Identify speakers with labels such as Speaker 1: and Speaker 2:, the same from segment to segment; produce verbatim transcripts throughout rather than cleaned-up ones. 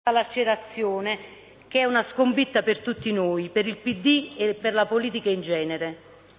Speaker 1: lacerazione che è una sconfitta per tutti noi, per il P D e per la politica in genere.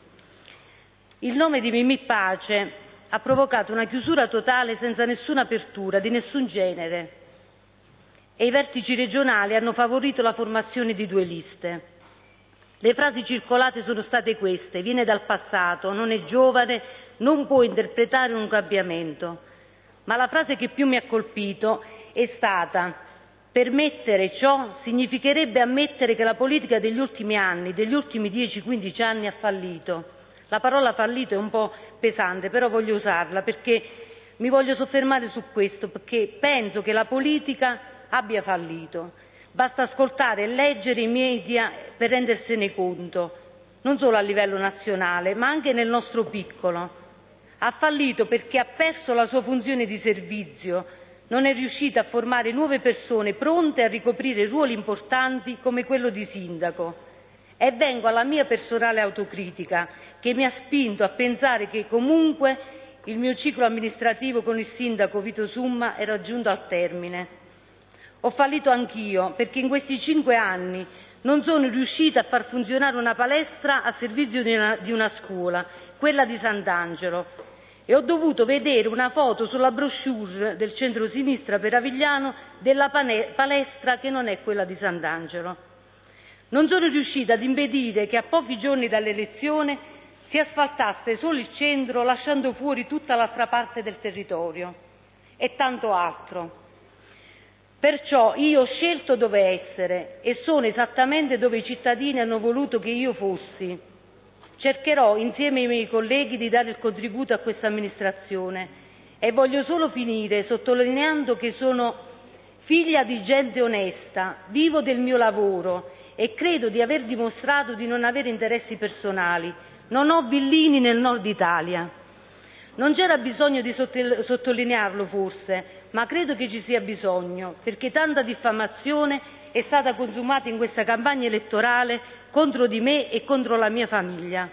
Speaker 1: Il nome di Mimì Pace ha provocato una chiusura totale senza nessuna apertura di nessun genere e i vertici regionali hanno favorito la formazione di due liste. Le frasi circolate sono state queste: viene dal passato, non è giovane, non può interpretare un cambiamento. Ma la frase che più mi ha colpito è stata: permettere ciò significherebbe ammettere che la politica degli ultimi anni, degli ultimi dieci quindici anni, ha fallito. La parola fallito è un po' pesante, però voglio usarla perché mi voglio soffermare su questo, perché penso che la politica abbia fallito. Basta ascoltare e leggere i media per rendersene conto, non solo a livello nazionale, ma anche nel nostro piccolo. Ha fallito perché ha perso la sua funzione di servizio, non è riuscita a formare nuove persone pronte a ricoprire ruoli importanti come quello di sindaco. E vengo alla mia personale autocritica, che mi ha spinto a pensare che comunque il mio ciclo amministrativo con il sindaco Vito Summa era giunto al termine. Ho fallito anch'io perché in questi cinque anni non sono riuscita a far funzionare una palestra a servizio di una, di una scuola, quella di Sant'Angelo, e ho dovuto vedere una foto sulla brochure del centro-sinistra per Avigliano della palestra che non è quella di Sant'Angelo. Non sono riuscita ad impedire che a pochi giorni dall'elezione si asfaltasse solo il centro, lasciando fuori tutta l'altra parte del territorio e tanto altro. Perciò io ho scelto dove essere e sono esattamente dove i cittadini hanno voluto che io fossi. Cercherò insieme ai miei colleghi di dare il contributo a questa amministrazione e voglio solo finire sottolineando che sono figlia di gente onesta, vivo del mio lavoro e credo di aver dimostrato di non avere interessi personali. Non ho villini nel nord Italia. Non c'era bisogno di sottolinearlo forse, ma credo che ci sia bisogno, perché tanta diffamazione è stata consumata in questa campagna elettorale contro di me e contro la mia famiglia.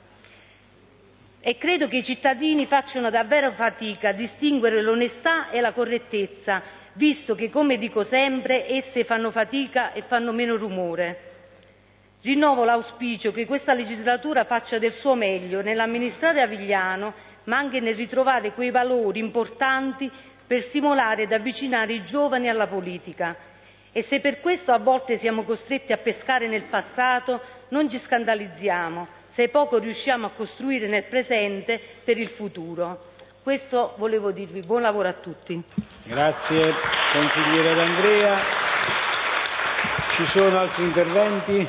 Speaker 1: E credo che i cittadini facciano davvero fatica a distinguere l'onestà e la correttezza, visto che, come dico sempre, esse fanno fatica e fanno meno rumore. Rinnovo l'auspicio che questa legislatura faccia del suo meglio nell'amministrare Avigliano, ma anche nel ritrovare quei valori importanti per stimolare ed avvicinare i giovani alla politica. E se per questo a volte siamo costretti a pescare nel passato, non ci scandalizziamo se poco riusciamo a costruire nel presente per il futuro. Questo volevo dirvi. Buon lavoro a tutti.
Speaker 2: Grazie, consigliere D'Andrea. Ci sono altri interventi?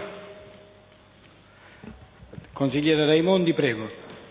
Speaker 2: Consigliere Raimondi, prego.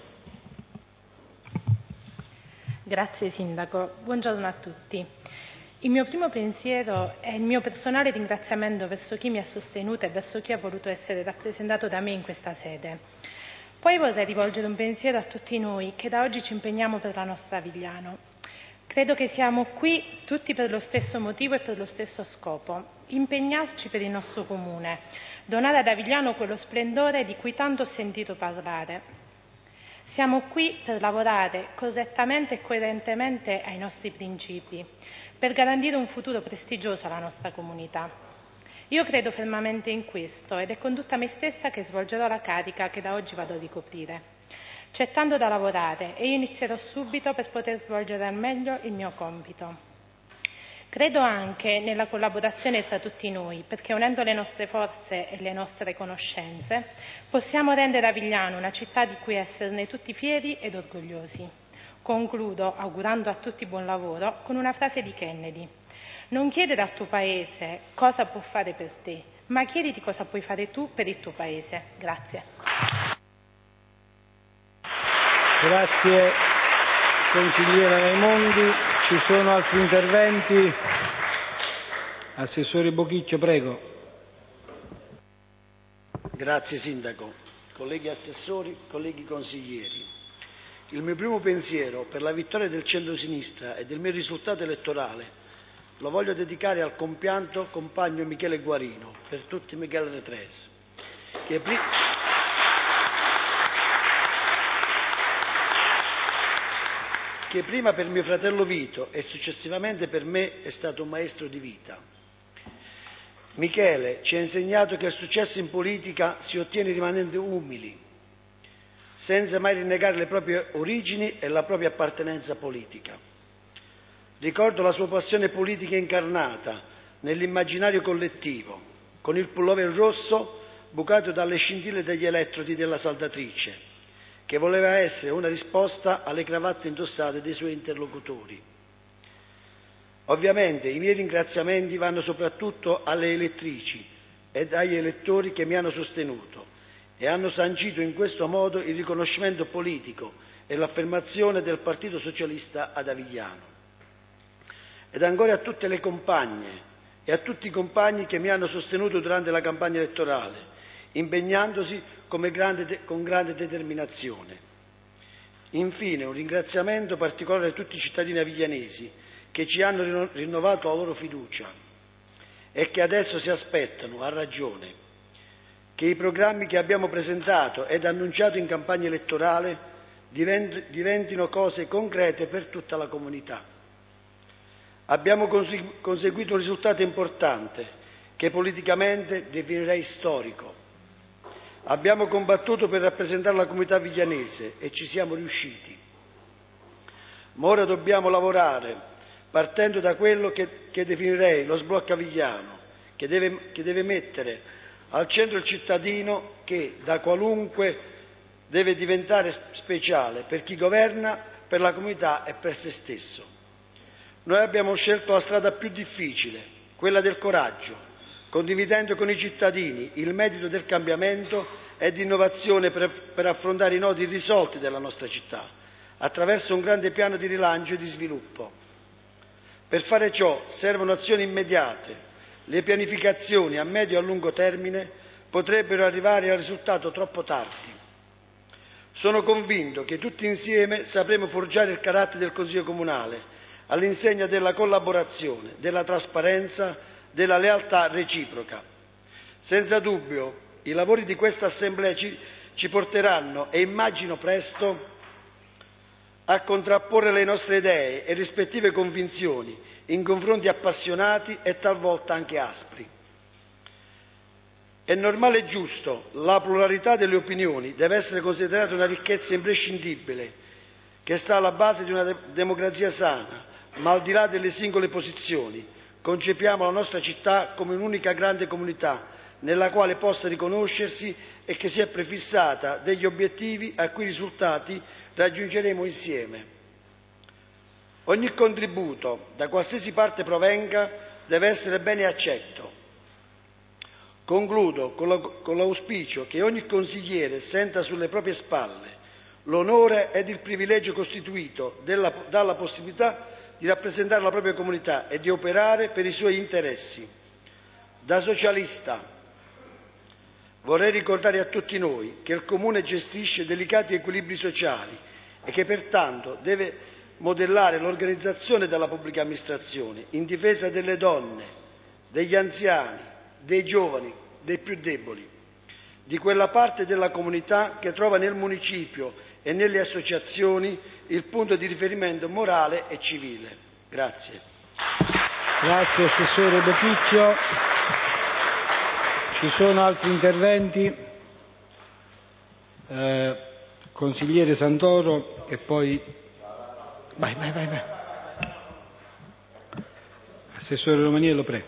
Speaker 3: Grazie Sindaco, buongiorno a tutti. Il mio primo pensiero è il mio personale ringraziamento verso chi mi ha sostenuto e verso chi ha voluto essere rappresentato da me in questa sede. Poi vorrei rivolgere un pensiero a tutti noi che da oggi ci impegniamo per la nostra Avigliano. Credo che siamo qui tutti per lo stesso motivo e per lo stesso scopo: impegnarci per il nostro comune, donare ad Avigliano quello splendore di cui tanto ho sentito parlare. Siamo qui per lavorare correttamente e coerentemente ai nostri principi, per garantire un futuro prestigioso alla nostra comunità. Io credo fermamente in questo ed è con tutta me stessa che svolgerò la carica che da oggi vado a ricoprire. C'è tanto da lavorare e io inizierò subito per poter svolgere al meglio il mio compito. Credo anche nella collaborazione tra tutti noi, perché unendo le nostre forze e le nostre conoscenze possiamo rendere Avigliano una città di cui esserne tutti fieri ed orgogliosi. Concludo augurando a tutti buon lavoro con una frase di Kennedy: non chiedere al tuo paese cosa può fare per te, ma chiediti cosa puoi fare tu per il tuo paese. Grazie.
Speaker 2: Grazie consigliere Raimondi. Ci sono altri interventi? Assessore Bochiccio, prego.
Speaker 4: Grazie Sindaco, colleghi assessori, colleghi consiglieri. Il mio primo pensiero per la vittoria del centro-sinistra e del mio risultato elettorale lo voglio dedicare al compianto compagno Michele Guarino, per tutti Michele Retres, che pri- che prima per mio fratello Vito e successivamente per me è stato un maestro di vita. Michele ci ha insegnato che il successo in politica si ottiene rimanendo umili, senza mai rinnegare le proprie origini e la propria appartenenza politica. Ricordo la sua passione politica incarnata nell'immaginario collettivo, con il pullover rosso bucato dalle scintille degli elettrodi della saldatrice, che voleva essere una risposta alle cravatte indossate dei suoi interlocutori. Ovviamente i miei ringraziamenti vanno soprattutto alle elettrici ed agli elettori che mi hanno sostenuto e hanno sancito in questo modo il riconoscimento politico e l'affermazione del Partito Socialista ad Avigliano. Ed ancora a tutte le compagne e a tutti i compagni che mi hanno sostenuto durante la campagna elettorale, impegnandosi come grande, con grande determinazione. Infine un ringraziamento particolare a tutti i cittadini aviglianesi che ci hanno rinnovato la loro fiducia e che adesso si aspettano, a ragione, che i programmi che abbiamo presentato ed annunciato in campagna elettorale diventino cose concrete per tutta la comunità. Abbiamo conseguito un risultato importante che politicamente definirei storico. Abbiamo combattuto per rappresentare la comunità aviglianese e ci siamo riusciti. Ma ora dobbiamo lavorare partendo da quello che, che definirei lo sblocco avigliano, che deve, che deve mettere al centro il cittadino che, da qualunque, deve diventare speciale per chi governa, per la comunità e per se stesso. Noi abbiamo scelto la strada più difficile, quella del coraggio, condividendo con i cittadini il merito del cambiamento e di innovazione per, per affrontare i nodi irrisolti della nostra città, attraverso un grande piano di rilancio e di sviluppo. Per fare ciò servono azioni immediate. Le pianificazioni a medio e a lungo termine potrebbero arrivare al risultato troppo tardi. Sono convinto che tutti insieme sapremo forgiare il carattere del Consiglio Comunale, all'insegna della collaborazione, della trasparenza, della lealtà reciproca. Senza dubbio i lavori di questa Assemblea ci, ci porteranno, e immagino presto, a contrapporre le nostre idee e rispettive convinzioni in confronti appassionati e talvolta anche aspri. È normale e giusto, la pluralità delle opinioni deve essere considerata una ricchezza imprescindibile che sta alla base di una de- democrazia sana, ma al di là delle singole posizioni concepiamo la nostra città come un'unica grande comunità nella quale possa riconoscersi e che si è prefissata degli obiettivi a cui risultati raggiungeremo insieme. Ogni contributo, da qualsiasi parte provenga, deve essere bene accetto. Concludo con, la, con l'auspicio che ogni consigliere senta sulle proprie spalle l'onore ed il privilegio costituito della, dalla possibilità di rappresentare la propria comunità e di operare per i suoi interessi. Da socialista vorrei ricordare a tutti noi che il Comune gestisce delicati equilibri sociali e che pertanto deve modellare l'organizzazione della pubblica amministrazione in difesa delle donne, degli anziani, dei giovani, dei più deboli, di quella parte della comunità che trova nel municipio e nelle associazioni il punto di riferimento morale e civile. Grazie.
Speaker 2: Grazie Assessore Bocchicchio. Ci sono altri interventi? Eh, consigliere Santoro e poi... Vai, vai, vai, vai. Assessore Romaniello, prego.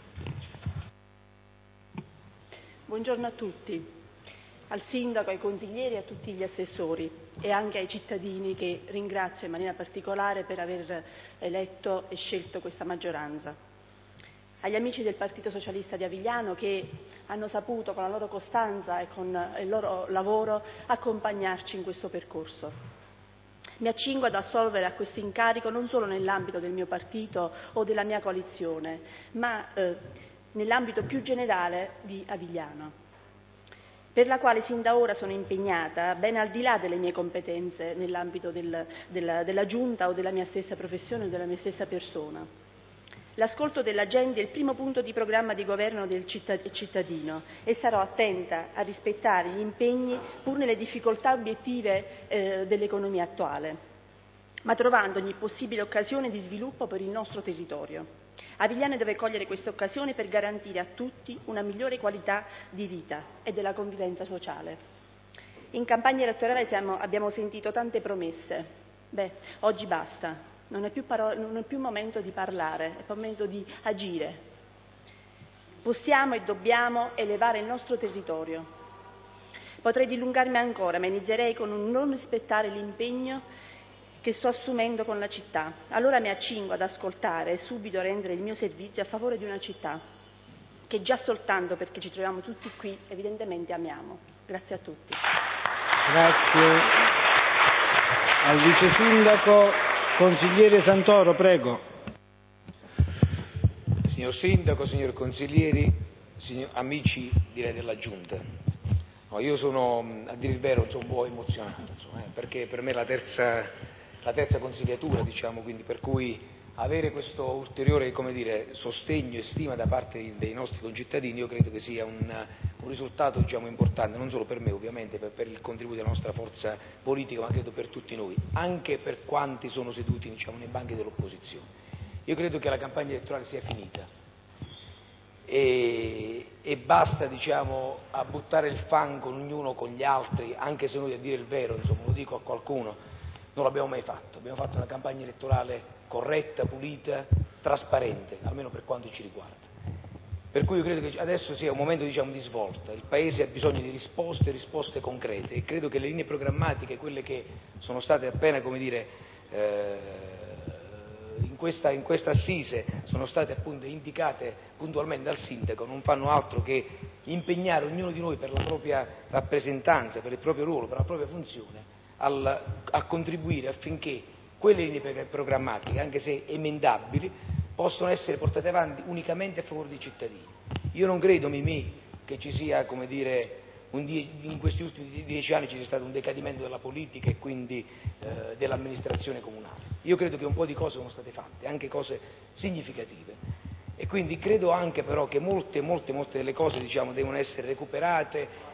Speaker 5: Buongiorno a tutti, al Sindaco, ai consiglieri e a tutti gli assessori e anche ai cittadini che ringrazio in maniera particolare per aver eletto e scelto questa maggioranza. Agli amici del Partito Socialista di Avigliano che hanno saputo con la loro costanza e con il loro lavoro accompagnarci in questo percorso. Mi accingo ad assolvere a questo incarico non solo nell'ambito del mio partito o della mia coalizione, ma eh, nell'ambito più generale di Avigliano, per la quale sin da ora sono impegnata, ben al di là delle mie competenze nell'ambito del, della, della Giunta o della mia stessa professione o della mia stessa persona. L'ascolto della gente è il primo punto di programma di governo del cittadino e sarò attenta a rispettare gli impegni pur nelle difficoltà obiettive eh, dell'economia attuale, ma trovando ogni possibile occasione di sviluppo per il nostro territorio. Avigliano deve cogliere questa occasione per garantire a tutti una migliore qualità di vita e della convivenza sociale. In campagna elettorale siamo, abbiamo sentito tante promesse. Beh, oggi basta, non è più, paro- non è più momento di parlare, è momento di agire. Possiamo e dobbiamo elevare il nostro territorio. Potrei dilungarmi ancora, ma inizierei con un non rispettare l'impegno che sto assumendo con la città. Allora mi accingo ad ascoltare e subito a rendere il mio servizio a favore di una città che già soltanto perché ci troviamo tutti qui evidentemente amiamo. Grazie a tutti.
Speaker 2: Grazie. Al vice sindaco, consigliere Santoro, prego.
Speaker 6: Signor sindaco, signori consiglieri, signor, amici direi della giunta, no, io sono a dire il vero sono un po' emozionato, insomma, eh, perché per me è la terza, la terza consigliatura, diciamo, quindi per cui avere questo ulteriore, come dire, sostegno e stima da parte dei nostri concittadini io credo che sia un, un risultato, diciamo, importante, non solo per me ovviamente, per, per il contributo della nostra forza politica, ma credo per tutti noi, anche per quanti sono seduti, diciamo, nei banchi dell'opposizione. Io credo che la campagna elettorale sia finita e, e basta, diciamo, a buttare il fango ognuno con gli altri, anche se noi, a dire il vero, insomma, lo dico a qualcuno, non l'abbiamo mai fatto. Abbiamo fatto una campagna elettorale corretta, pulita, trasparente, almeno per quanto ci riguarda. Per cui io credo che adesso sia un momento, diciamo, di svolta. Il Paese ha bisogno di risposte, risposte concrete, e credo che le linee programmatiche, quelle che sono state appena, come dire, eh, in questa, in questa assise, sono state appunto indicate puntualmente dal sindaco, non fanno altro che impegnare ognuno di noi per la propria rappresentanza, per il proprio ruolo, per la propria funzione, al, a contribuire affinché quelle linee programmatiche, anche se emendabili, possono essere portate avanti unicamente a favore dei cittadini. Io non credo, Mimì, che ci sia, come dire, un die- in questi ultimi dieci anni ci sia stato un decadimento della politica e quindi eh, dell'amministrazione comunale. Io credo che un po' di cose sono state fatte, anche cose significative, e quindi credo anche però che molte, molte, molte delle cose, diciamo, devono essere recuperate.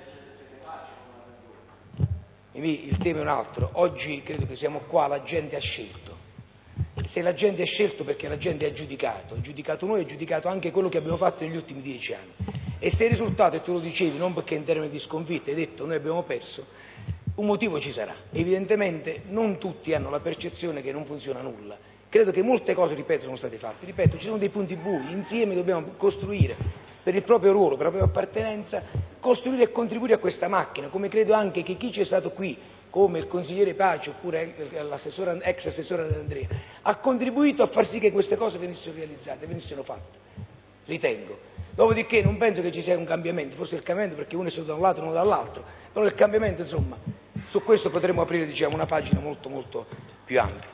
Speaker 6: Il tema è un altro. Oggi credo che siamo qua, la gente ha scelto. Se la gente ha scelto, perché la gente ha giudicato, ha giudicato noi, ha giudicato anche quello che abbiamo fatto negli ultimi dieci anni. E se il risultato, e tu lo dicevi, non perché in termini di sconfitta, hai detto noi abbiamo perso, un motivo ci sarà. Evidentemente non tutti hanno la percezione che non funziona nulla. Credo che molte cose, ripeto, sono state fatte. Ripeto, ci sono dei punti bui, insieme dobbiamo costruire, per il proprio ruolo, per la propria appartenenza, costruire e contribuire a questa macchina, come credo anche che chi c'è stato qui, come il consigliere Pace oppure l'assessore, ex assessore D'Andrea, ha contribuito a far sì che queste cose venissero realizzate, venissero fatte, ritengo. Dopodiché non penso che ci sia un cambiamento, forse il cambiamento perché uno è stato da un lato e uno dall'altro, però il cambiamento, insomma, su questo potremmo aprire, diciamo, una pagina molto molto più ampia.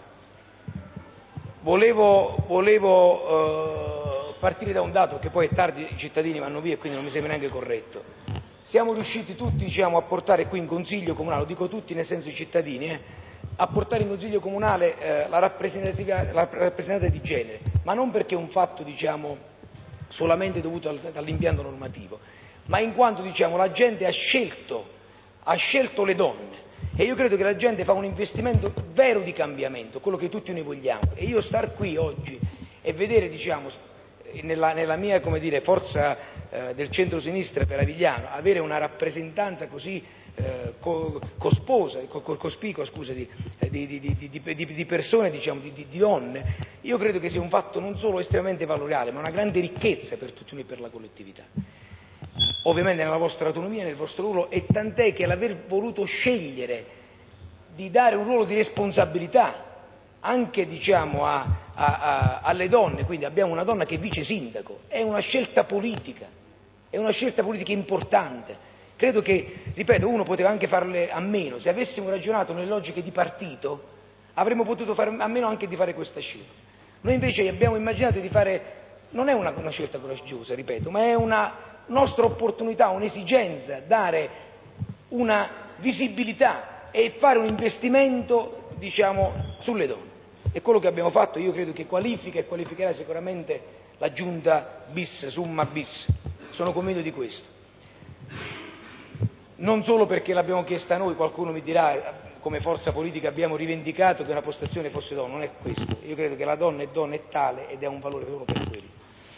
Speaker 6: Volevo, volevo eh, partire da un dato, che poi è tardi, i cittadini vanno via e quindi non mi sembra neanche corretto. Siamo riusciti tutti, diciamo, a portare qui in Consiglio Comunale, lo dico tutti nel senso i cittadini, eh, a portare in Consiglio Comunale eh, la rappresentatività la rappresentanza di genere, ma non perché è un fatto, diciamo, solamente dovuto al, all'impianto normativo, ma in quanto, diciamo, la gente ha scelto, ha scelto le donne. E io credo che la gente fa un investimento vero di cambiamento, quello che tutti noi vogliamo. E io star qui oggi e vedere, diciamo, nella, nella mia, come dire, forza eh, del centro-sinistra per Avigliano, avere una rappresentanza così eh, co, cosposa, co, cospicua, scusa, di, di, di, di, di, di persone, diciamo, di, di donne, io credo che sia un fatto non solo estremamente valoriale, ma una grande ricchezza per tutti noi, per la collettività. Ovviamente nella vostra autonomia, nel vostro ruolo, e tant'è che l'aver voluto scegliere di dare un ruolo di responsabilità anche, diciamo, a, a, a, alle donne, quindi abbiamo una donna che è vice sindaco, è una scelta politica, è una scelta politica importante. Credo che, ripeto, uno poteva anche farle a meno, se avessimo ragionato nelle logiche di partito avremmo potuto fare a meno anche di fare questa scelta. Noi invece abbiamo immaginato di fare, non è una, una scelta coraggiosa, ripeto, ma è una nostra opportunità, un'esigenza, dare una visibilità e fare un investimento, diciamo, sulle donne. E quello che abbiamo fatto io credo che qualifica e qualificherà sicuramente la giunta bis, summa bis, sono convinto di questo. Non solo perché l'abbiamo chiesta noi, qualcuno mi dirà, come forza politica abbiamo rivendicato che una postazione fosse donna, non è questo. Io credo che la donna è donna, è tale ed è un valore proprio per quello.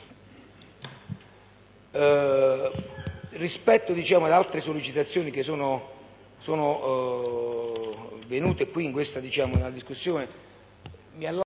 Speaker 6: Eh, rispetto diciamo, ad altre sollecitazioni che sono, sono eh, venute qui in questa diciamo, nella discussione, mi